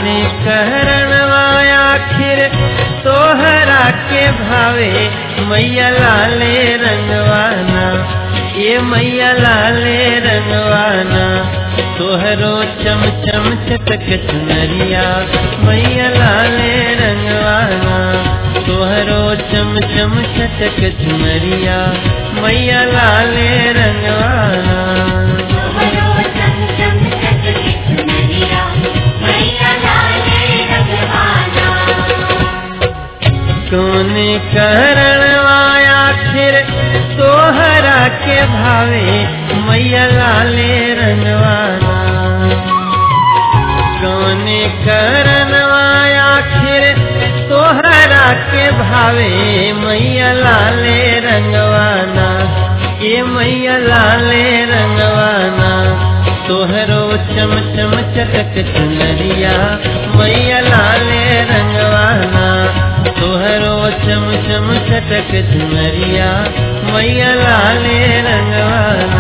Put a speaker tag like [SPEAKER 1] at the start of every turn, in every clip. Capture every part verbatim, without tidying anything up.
[SPEAKER 1] कौने कहरणवा आखिर तोहरा के भावे मैया लाले रंगवाना, ये मैया लाले रंगवाना। तोहरो चम चम चटक चुनरिया मैया लाले रंगवाना, तोहरो चम चम चटक चुनरिया मैया लाले रंगवाना। कौने कहरणवा आखिर तोहरा के भावे मैया लाले रंगवाना, कौने कहरणवा आखिर तोहरा के भावे मैया लाले रंगवाना, ये मैया लाले रंगवाना। तोहरो चम चम चटक चुनरिया मैया लाले रंगवाना, तोहरो चम चम चटक चुनरिया मैया लाले रंगवाना।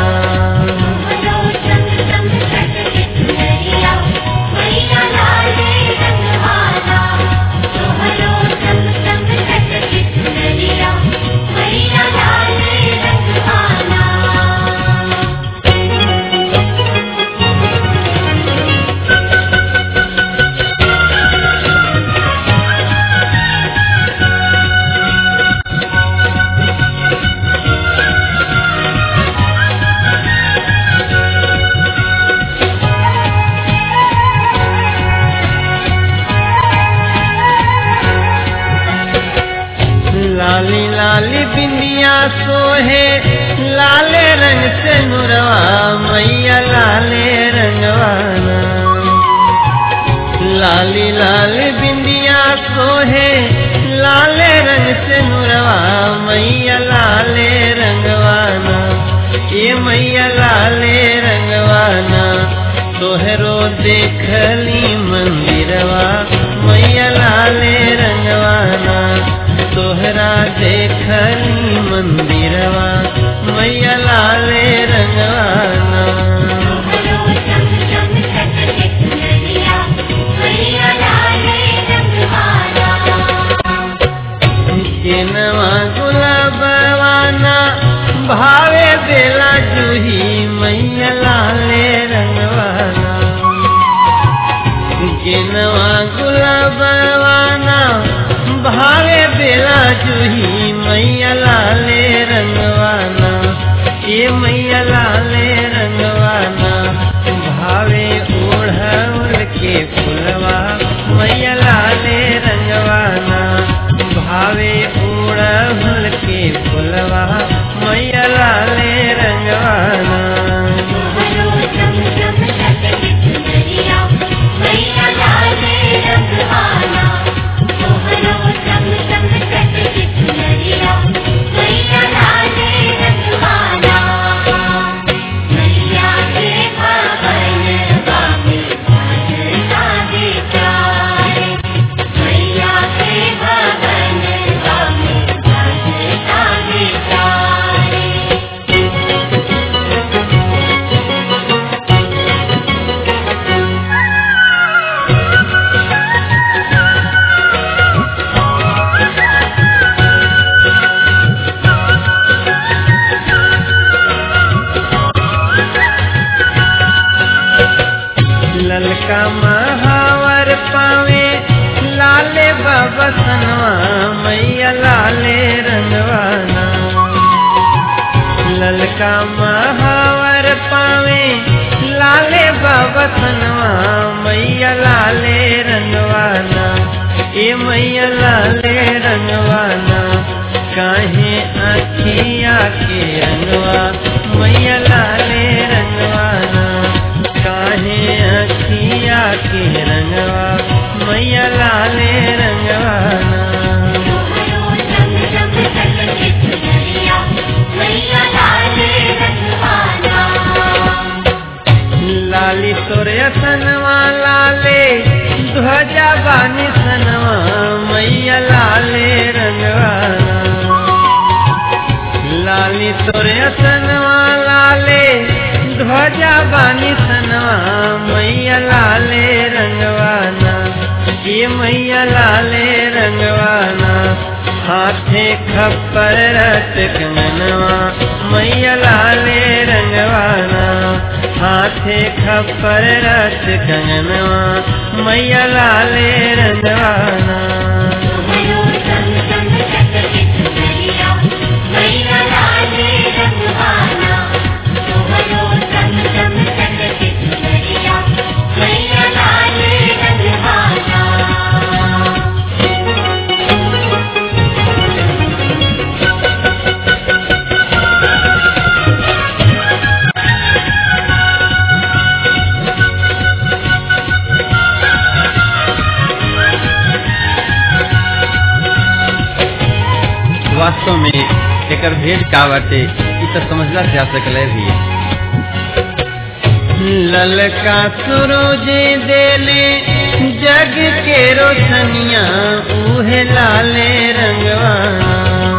[SPEAKER 1] लाली लाली बिंदिया सोहे लाले रंग से नुरवा मैया लाले रंगवाना, लाली लाली बिंदिया सोहे लाले रंग से नुरवा मैया लाले रंगवाना, ये मैया लाले रंगवाना। तोहरो देखली मंदिरवा मैया लाले रंगवाना, तोहरा देखली मंदिरवा मैया लाले रंगवाना। जिनवा गुलाबवाना भावे बेला जूही मैया लाले रंगवाना, जिनवा गुलाबवाना भावे बेला जूही मैया लाले रंगवाना, ये मैया लाले रंगवाना। भावे ओढ़ौल के फुलवा मैया लाले रंगवाना, भावे ओढ़ौल के फुलवा मैया लाले रंगवाना। ललका महावर पावे लाले बाबा सनवा मैया लाले रंगवाना, ललका महावर पावे लाले बाबा सनवा मैया लाले रंगवाना, ये मैया लाले रंगवाना। काहे आखिया के रंगवा मैया लाले रंगवाना, काहे आखिया के रंगवा मैया लाले रंगवाना। लाली तोरे सनवा ये मैया लाले रंगवाना हाथे खप्पर रत कंगनवा मैया लाले रंगवाना हाथे खप्पर रत कंगनवा मैया लाले रंगवाना वास्तव में एक भेद का बाटे इ तो समझला जा सकले भी। ललका सूरज देले जग के रोशनिया उहे लाले रंगवाना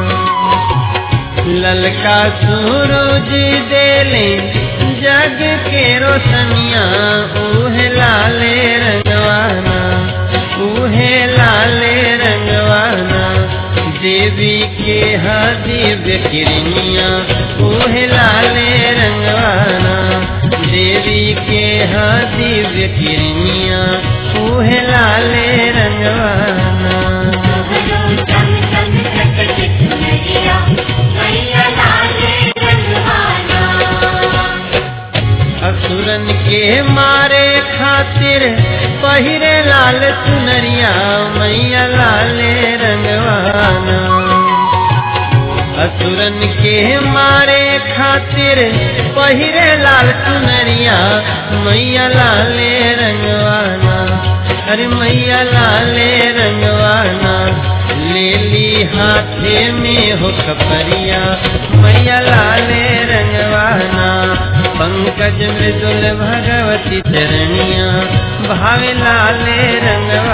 [SPEAKER 1] ललका सूरज देले जग के रोशनिया उहे लाले रंगवाना उहे लाले रंगवाना देवी के हा दिव्य किरनिया ओहे लाले रंगवाना देवी के हा दिव्य किरनिया ओहे लाले रंगवाना असुरन के मारे खातिर पहिरे लाल चुनरिया मैया लाले रंगवाना असुरन के मारे खातिर पहिरे लाल चुनरिया मैया लाले रंगवाना अरे मैया लाले रंगवाना ले ली हाथे में हो खपरिया मैया लाले रंगवाना पंकज मृदुल भगवती चरणिया भावे लाले रंगवाना